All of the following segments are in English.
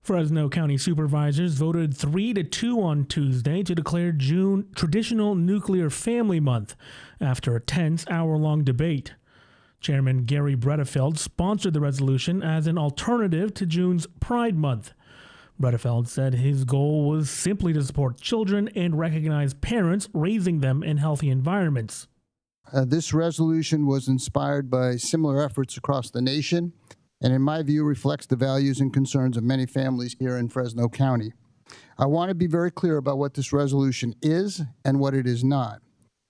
Fresno County supervisors voted 3-2 on Tuesday to declare June Traditional Nuclear Family Month after a tense hour-long debate. Chairman Gary Bredefeld sponsored the resolution as an alternative to June's Pride Month. Bredefeld said his goal was simply to support children and recognize parents raising them in healthy environments. This resolution was inspired by similar efforts across the nation, and in my view reflects the values and concerns of many families here in Fresno County. I want to be very clear about what this resolution is and what it is not.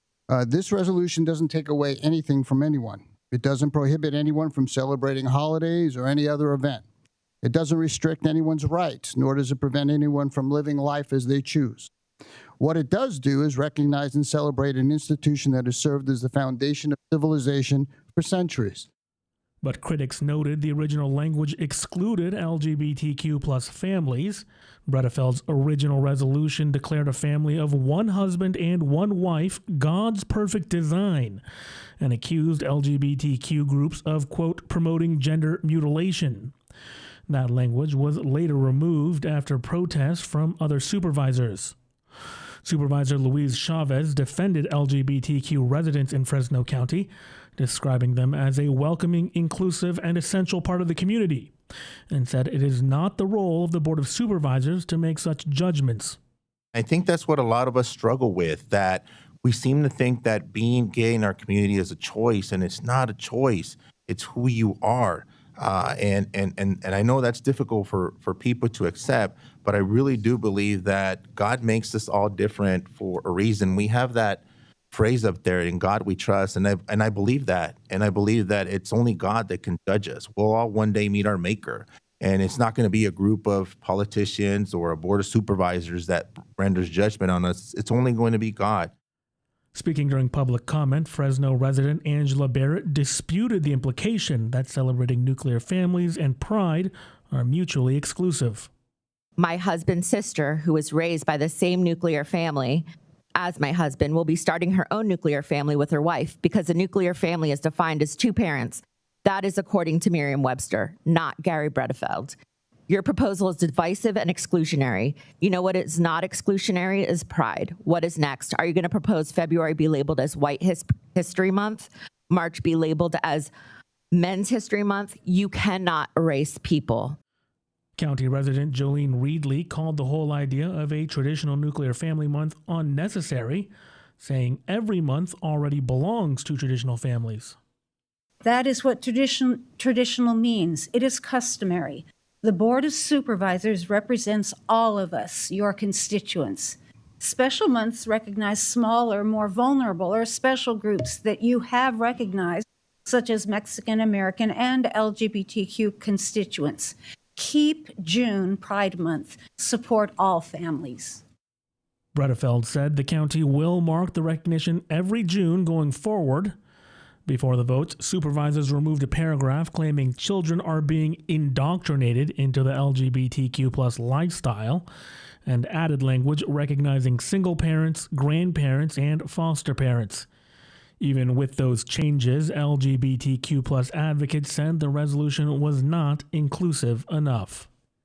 This resolution doesn't take away anything from anyone. It doesn't prohibit anyone from celebrating holidays or any other event. It doesn't restrict anyone's rights, nor does it prevent anyone from living life as they choose. What it does do is recognize and celebrate an institution that has served as the foundation of civilization for centuries. But critics noted the original language excluded LGBTQ plus families. Bredefeld's original resolution declared a family of one husband and one wife God's perfect design, and accused LGBTQ groups of, quote, promoting gender mutilation. That language was later removed after protests from other supervisors. Supervisor Luis Chavez defended LGBTQ residents in Fresno County, describing them as a welcoming, inclusive, and essential part of the community, and said it is not the role of the Board of Supervisors to make such judgments. I think that's what a lot of us struggle with, that we seem to think that being gay in our community is a choice, and it's not a choice. It's who you are. And I know that's difficult for people to accept, but I really do believe that God makes us all different for a reason. We have that phrase up there, in God we trust, and I believe that. And I believe that it's only God that can judge us. We'll all one day meet our maker, and it's not going to be a group of politicians or a board of supervisors that renders judgment on us. It's only going to be God. Speaking during public comment, Fresno resident Angela Barrett disputed the implication that celebrating nuclear families and pride are mutually exclusive. My husband's sister, who was raised by the same nuclear family as my husband, will be starting her own nuclear family with her wife because a nuclear family is defined as two parents. That is according to Merriam-Webster, not Gary Bredefeld. Your proposal is divisive and exclusionary. You know what is not exclusionary is pride. What is next? Are you going to propose February be labeled as White History Month? March be labeled as Men's History Month? You cannot erase people. County resident Jolene Reedley called the whole idea of a traditional nuclear family month unnecessary, saying every month already belongs to traditional families. That is what traditional means. It is customary. The Board of Supervisors represents all of us, your constituents. Special months recognize smaller, more vulnerable, or special groups that you have recognized, such as Mexican American and LGBTQ constituents. Keep June Pride Month. Support all families. Bredefeld said the county will mark the recognition every June going forward. Before the votes, supervisors removed a paragraph claiming children are being indoctrinated into the LGBTQ plus lifestyle, and added language recognizing single parents, grandparents, and foster parents. Even with those changes, LGBTQ plus advocates said the resolution was not inclusive enough.